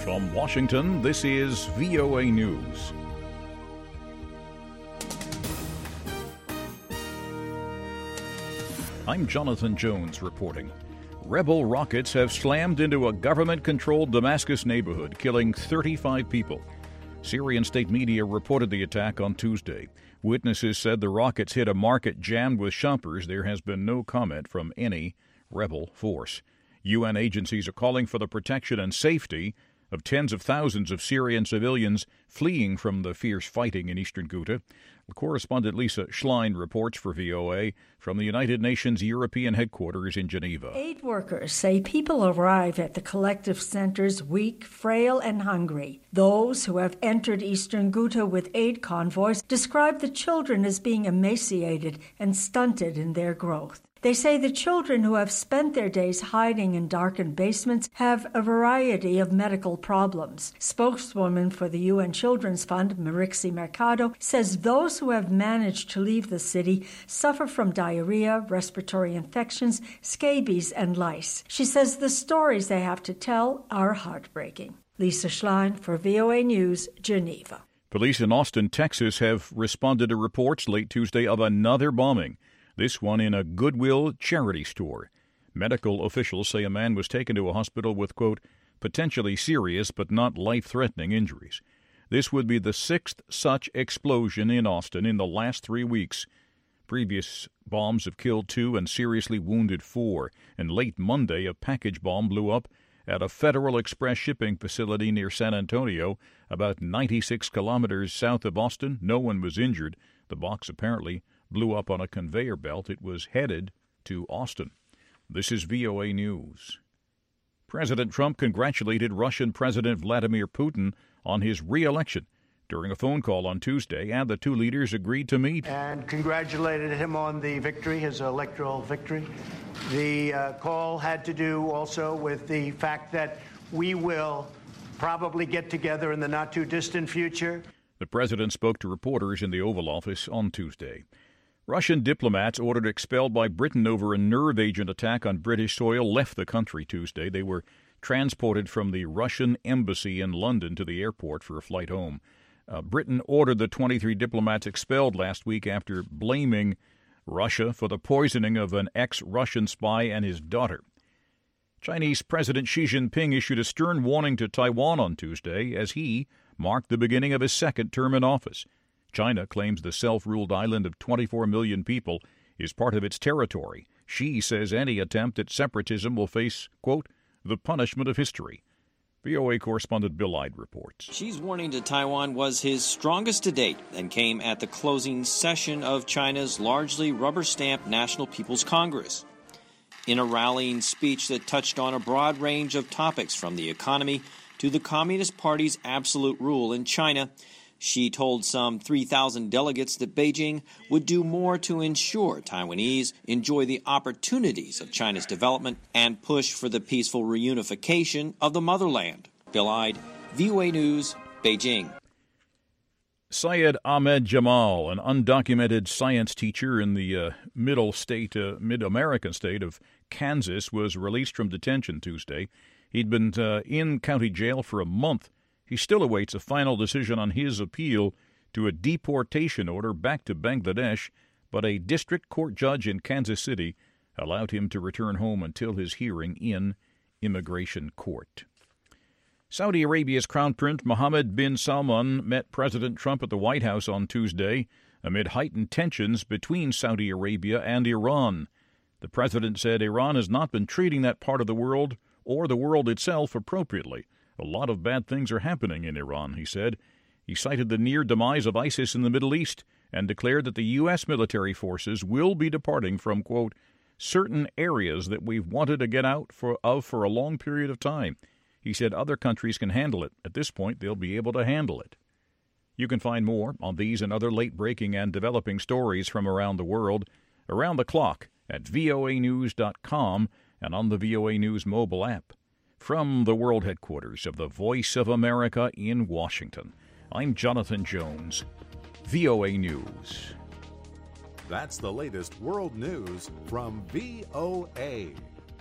From Washington, this is VOA News. I'm Jonathan Jones reporting. Rebel rockets have slammed into a government-controlled Damascus neighborhood, killing 35 people. Syrian state media reported the attack on Tuesday. Witnesses said the rockets hit a market jammed with shoppers. There has been no comment from any rebel force. UN agencies are calling for the protection and safety of tens of thousands of Syrian civilians fleeing from the fierce fighting in eastern Ghouta. Correspondent Lisa Schlein reports for VOA from the United Nations European headquarters in Geneva. Aid workers say people arrive at the collective centers weak, frail, and hungry. Those who have entered eastern Ghouta with aid convoys describe the children as being emaciated and stunted in their growth. They say the children who have spent their days hiding in darkened basements have a variety of medical problems. Spokeswoman for the UN Children's Fund, Marixi Mercado, says those who have managed to leave the city suffer from diarrhea, respiratory infections, scabies, and lice. She says the stories they have to tell are heartbreaking. Lisa Schlein for VOA News, Geneva. Police in Austin, Texas have responded to reports late Tuesday of another bombing. This one in a Goodwill charity store. Medical officials say a man was taken to a hospital with, quote, potentially serious but not life-threatening injuries. This would be the sixth such explosion in Austin in the last 3 weeks. Previous bombs have killed 2 and seriously wounded 4. And late Monday, a package bomb blew up at a Federal Express shipping facility near San Antonio, about 96 kilometers south of Austin. No one was injured. The box apparently blew up on a conveyor belt. It was headed to Austin. This is VOA News. President Trump congratulated Russian President Vladimir Putin on his re-election during a phone call on Tuesday, and the two leaders agreed to meet. And congratulated him on the victory, his electoral victory. The call had to do also with the fact that we will probably get together in the not-too-distant future. The president spoke to reporters in the Oval Office on Tuesday. Russian diplomats ordered expelled by Britain over a nerve agent attack on British soil left the country Tuesday. They were transported from the Russian embassy in London to the airport for a flight home. Britain ordered the 23 diplomats expelled last week after blaming Russia for the poisoning of an ex-Russian spy and his daughter. Chinese President Xi Jinping issued a stern warning to Taiwan on Tuesday as he marked the beginning of his second term in office. China claims the self-ruled island of 24 million people is part of its territory. Xi says any attempt at separatism will face, quote, the punishment of history. VOA correspondent Bill Ide reports. Xi's warning to Taiwan was his strongest to date and came at the closing session of China's largely rubber-stamped National People's Congress. In a rallying speech that touched on a broad range of topics from the economy to the Communist Party's absolute rule in China, Xi told some 3,000 delegates that Beijing would do more to ensure Taiwanese enjoy the opportunities of China's development and push for the peaceful reunification of the motherland. Bill Ide, VOA News, Beijing. Syed Ahmed Jamal, an undocumented science teacher in the mid-American state of Kansas, was released from detention Tuesday. He'd been in county jail for a month. He still awaits a final decision on his appeal to a deportation order back to Bangladesh, but a district court judge in Kansas City allowed him to return home until his hearing in immigration court. Saudi Arabia's Crown Prince Mohammed bin Salman met President Trump at the White House on Tuesday amid heightened tensions between Saudi Arabia and Iran. The president said Iran has not been treating that part of the world or the world itself appropriately. A lot of bad things are happening in Iran, he said. He cited the near demise of ISIS in the Middle East and declared that the U.S. military forces will be departing from, quote, certain areas that we've wanted to get out for a long period of time. He said other countries can handle it. At this point, they'll be able to handle it. You can find more on these and other late-breaking and developing stories from around the world around the clock at voanews.com and on the VOA News mobile app. From the world headquarters of the Voice of America in Washington, I'm Jonathan Jones, VOA News. That's the latest world news from VOA.